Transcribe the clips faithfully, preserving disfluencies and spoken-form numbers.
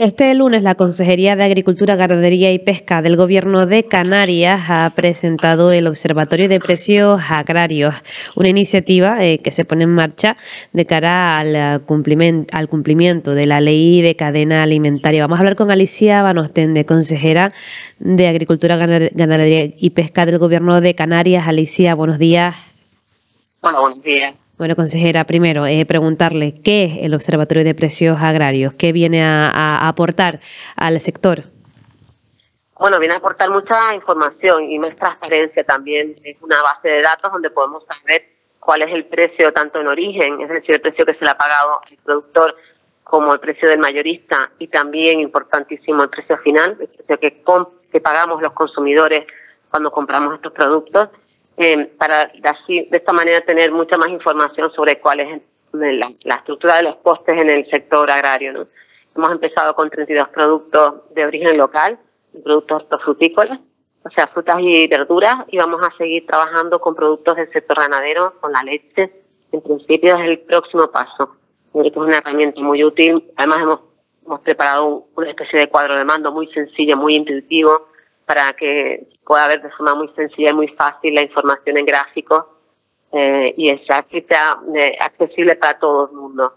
Este lunes, la Consejería de Agricultura, Ganadería y Pesca del Gobierno de Canarias ha presentado el Observatorio de Precios Agrarios, una iniciativa eh, que se pone en marcha de cara al cumplimiento, al cumplimiento de la Ley de Cadena Alimentaria. Vamos a hablar con Alicia Vanostende, consejera de Agricultura, Ganadería y Pesca del Gobierno de Canarias. Alicia, buenos días. Hola, buenos días. Bueno, consejera, primero eh, preguntarle qué es el Observatorio de Precios Agrarios, qué viene a, a aportar al sector. Bueno, viene a aportar mucha información y más transparencia también. Es una base de datos donde podemos saber cuál es el precio tanto en origen, es decir, el precio que se le ha pagado al productor, como el precio del mayorista, y también, importantísimo, el precio final, el precio que, que pagamos los consumidores cuando compramos estos productos. Eh, para así, de esta manera tener mucha más información sobre cuál es la, la estructura de los costes en el sector agrario, ¿no? Hemos empezado con treinta y dos productos de origen local, productos hortofrutícolas, o sea, frutas y verduras, y vamos a seguir trabajando con productos del sector ganadero, con la leche. En principio es el próximo paso. Creo que es una herramienta muy útil. Además hemos, hemos preparado un, una especie de cuadro de mando muy sencillo, muy intuitivo, para que pueda ver de forma muy sencilla y muy fácil la información en gráficos eh, y sea, que sea eh, accesible para todo el mundo.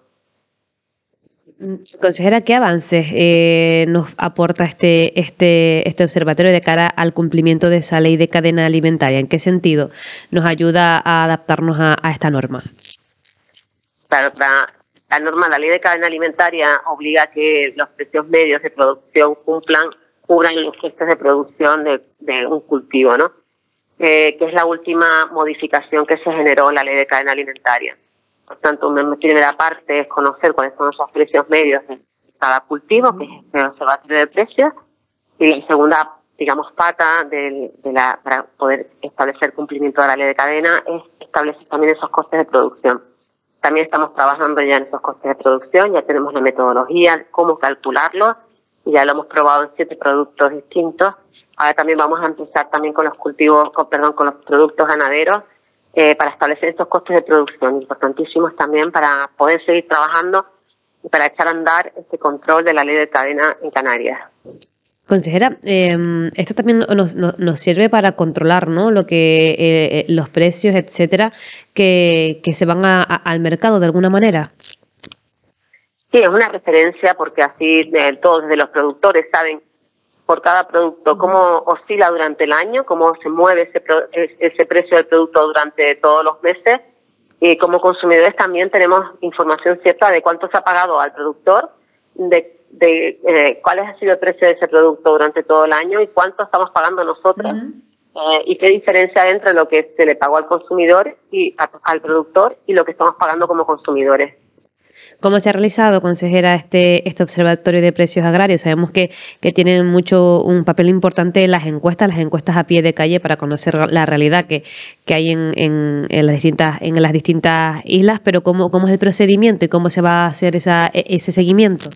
Consejera, ¿qué avances eh, nos aporta este, este, este observatorio de cara al cumplimiento de esa ley de cadena alimentaria? ¿En qué sentido nos ayuda a adaptarnos a, a esta norma? Claro, la, la norma, la ley de cadena alimentaria obliga a que los precios medios de producción cumplan cubran los costes de producción de, de un cultivo, ¿no? Eh, que es la última modificación que se generó en la ley de cadena alimentaria. Por tanto, una primera parte es conocer cuáles son esos precios medios de cada cultivo, que es el observatorio de precios, y la segunda, digamos, pata de, de la, para poder establecer cumplimiento de la ley de cadena es establecer también esos costes de producción. También estamos trabajando ya en esos costes de producción, ya tenemos la metodología, cómo calcularlos, y ya lo hemos probado en siete productos distintos. Ahora también vamos a empezar también con los cultivos, con, perdón, con los productos ganaderos eh, para establecer estos costes de producción, importantísimos también para poder seguir trabajando y para echar a andar este control de la ley de cadena en Canarias. Consejera, eh, esto también nos, nos, nos sirve para controlar, ¿no?, lo que eh, los precios, etcétera, que, que se van a, a, al mercado de alguna manera. Sí, es una referencia porque así eh, todos desde los productores saben por cada producto cómo oscila durante el año, cómo se mueve ese, ese precio del producto durante todos los meses, y como consumidores también tenemos información cierta de cuánto se ha pagado al productor, de, de eh, cuál ha sido el precio de ese producto durante todo el año y cuánto estamos pagando nosotros, uh-huh. eh, y qué diferencia hay entre lo que se le pagó al consumidor y a, al productor y lo que estamos pagando como consumidores. ¿Cómo se ha realizado, consejera, este, este observatorio de precios agrarios? Sabemos que, que tienen mucho un papel importante las encuestas, las encuestas a pie de calle para conocer la realidad que, que hay en, en, en, las distintas, en las distintas islas, pero ¿cómo, cómo es el procedimiento y cómo se va a hacer esa, ese seguimiento?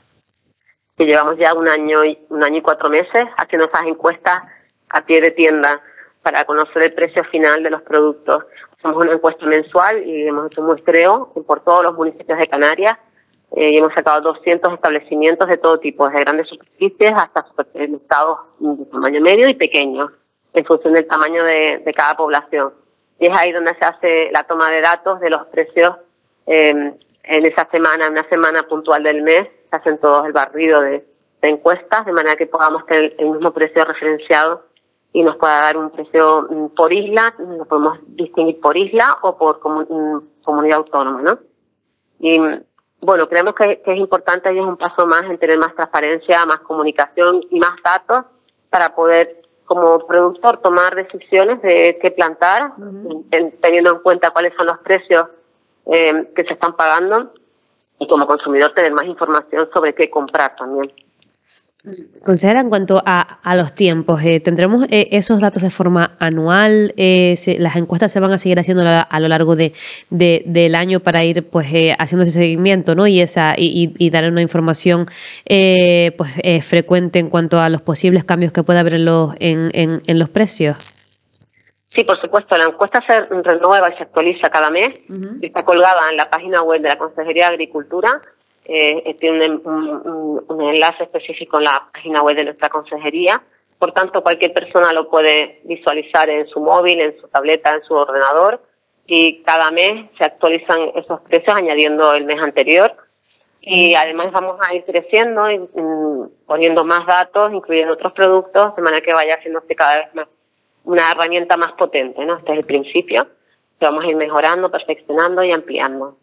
Que llevamos ya un año, y, un año y cuatro meses haciendo esas encuestas a pie de tienda para conocer el precio final de los productos. Hacemos una encuesta mensual y hemos hecho un muestreo por todos los municipios de Canarias eh, y hemos sacado doscientos establecimientos de todo tipo, desde grandes superficies hasta supermercados de tamaño medio y pequeño, en función del tamaño de, de cada población. Y es ahí donde se hace la toma de datos de los precios eh, en esa semana, en una semana puntual del mes, se hacen todos el barrido de, de encuestas, de manera que podamos tener el mismo precio referenciado y nos pueda dar un precio por isla, lo podemos distinguir por isla o por comun comunidad autónoma, ¿no? Y bueno, creemos que, que es importante y es un paso más en tener más transparencia, más comunicación y más datos para poder, como productor, tomar decisiones de qué plantar, uh-huh. en, teniendo en cuenta cuáles son los precios eh, que se están pagando, y como consumidor tener más información sobre qué comprar también. Consejera, en cuanto a, a los tiempos, eh, ¿tendremos eh, esos datos de forma anual? Eh, se, ¿Las encuestas se van a seguir haciendo a, a lo largo de, de, del año para ir pues eh, haciendo ese seguimiento, ¿no? y esa y, y, y dar una información eh, pues eh, frecuente en cuanto a los posibles cambios que pueda haber en los, en, en, en los precios? Sí, por supuesto, la encuesta se renueva y se actualiza cada mes, uh-huh. está colgada en la página web de la Consejería de Agricultura. eh, tiene un, un, un enlace específico en la página web de nuestra consejería. Por tanto, cualquier persona lo puede visualizar en su móvil, en su tableta, en su ordenador, y cada mes se actualizan esos precios añadiendo el mes anterior. Y además vamos a ir creciendo, y, y, poniendo más datos, incluyendo otros productos, de manera que vaya haciéndose cada vez más una herramienta más potente, ¿no? Este es el principio, que vamos a ir mejorando, perfeccionando y ampliando.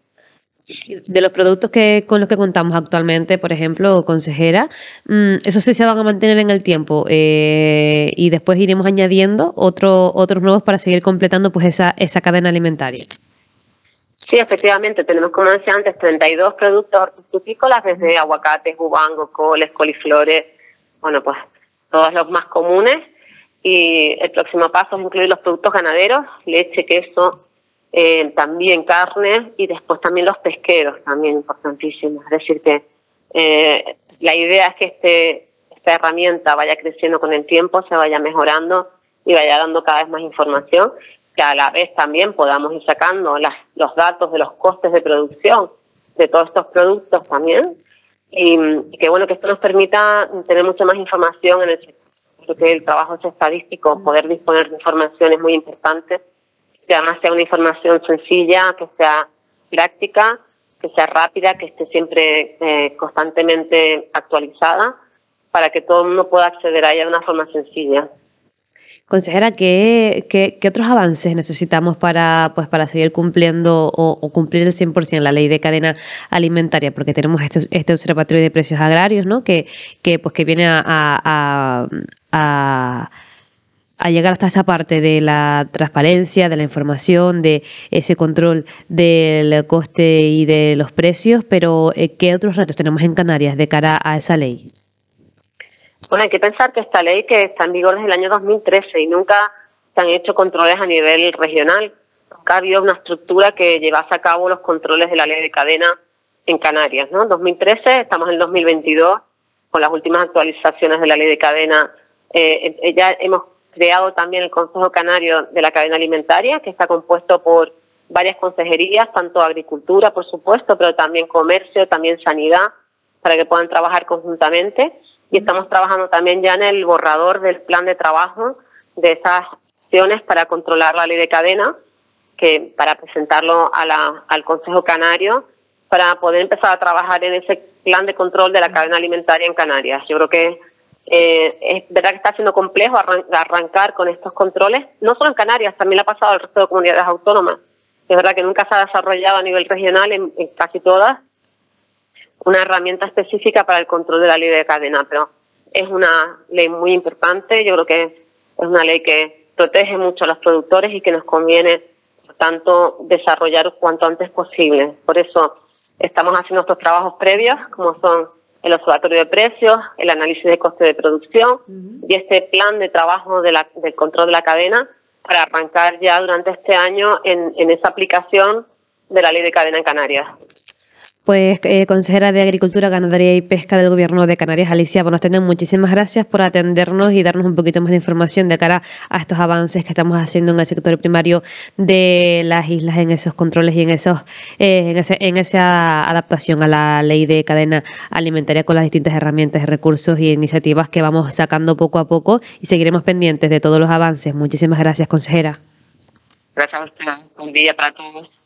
De los productos que con los que contamos actualmente, por ejemplo, consejera, esos sí se van a mantener en el tiempo, eh, y después iremos añadiendo otro, otros nuevos para seguir completando pues esa, esa cadena alimentaria. Sí, efectivamente, tenemos, como decía antes, treinta y dos productos hortofrutícolas, desde aguacates, ubango, coles, coliflores, bueno, pues todos los más comunes. Y el próximo paso es incluir los productos ganaderos, leche, queso, eh, también carne, y después también los pesqueros, también importantísimos. Es decir, que eh, la idea es que este, esta herramienta vaya creciendo con el tiempo, se vaya mejorando y vaya dando cada vez más información, que a la vez también podamos ir sacando las, los datos de los costes de producción de todos estos productos también, y, y que bueno, que esto nos permita tener mucha más información en el sector. Creo que el trabajo es estadístico, poder disponer de información es muy importante, que además sea una información sencilla, que sea práctica, que sea rápida, que esté siempre eh, constantemente actualizada, para que todo el mundo pueda acceder a ella de una forma sencilla. Consejera, ¿qué, qué, qué otros avances necesitamos para pues para seguir cumpliendo o, o cumplir el cien por ciento la ley de cadena alimentaria? Porque tenemos este, este observatorio de precios agrarios, ¿no? Que, que pues que viene a, a, a, a llegar hasta esa parte de la transparencia, de la información, de ese control del coste y de los precios, pero ¿qué otros retos tenemos en Canarias de cara a esa ley? Bueno, hay que pensar que esta ley, que está en vigor desde el año dos mil trece, y nunca se han hecho controles a nivel regional. Nunca ha habido una estructura que llevase a cabo los controles de la ley de cadena en Canarias, ¿no? dos mil trece, estamos en el dos mil veintidós, con las últimas actualizaciones de la ley de cadena. Eh, ya hemos creado también el Consejo Canario de la Cadena Alimentaria, que está compuesto por varias consejerías, tanto agricultura, por supuesto, pero también comercio, también sanidad, para que puedan trabajar conjuntamente. Y estamos trabajando también ya en el borrador del plan de trabajo de esas acciones para controlar la ley de cadena, que para presentarlo a la, al Consejo Canario, para poder empezar a trabajar en ese plan de control de la cadena alimentaria en Canarias. Yo creo que eh, es verdad que está siendo complejo arran arrancar con estos controles, no solo en Canarias, también le ha pasado al resto de comunidades autónomas. Es verdad que nunca se ha desarrollado a nivel regional en, en casi todas una herramienta específica para el control de la ley de cadena, pero es una ley muy importante. Yo creo que es una ley que protege mucho a los productores y que nos conviene, por tanto, desarrollar cuanto antes posible. Por eso estamos haciendo estos trabajos previos, como son el observatorio de precios, el análisis de coste de producción, uh-huh, y este plan de trabajo de la, del control de la cadena, para arrancar ya durante este año en, en esa aplicación de la ley de cadena en Canarias. Pues, eh, consejera de Agricultura, Ganadería y Pesca del Gobierno de Canarias, Alicia Bonastenen, muchísimas gracias por atendernos y darnos un poquito más de información de cara a estos avances que estamos haciendo en el sector primario de las islas, en esos controles y en esos eh, en, ese, en esa adaptación a la ley de cadena alimentaria, con las distintas herramientas, recursos y iniciativas que vamos sacando poco a poco, y seguiremos pendientes de todos los avances. Muchísimas gracias, consejera. Gracias a usted. Un día para todos.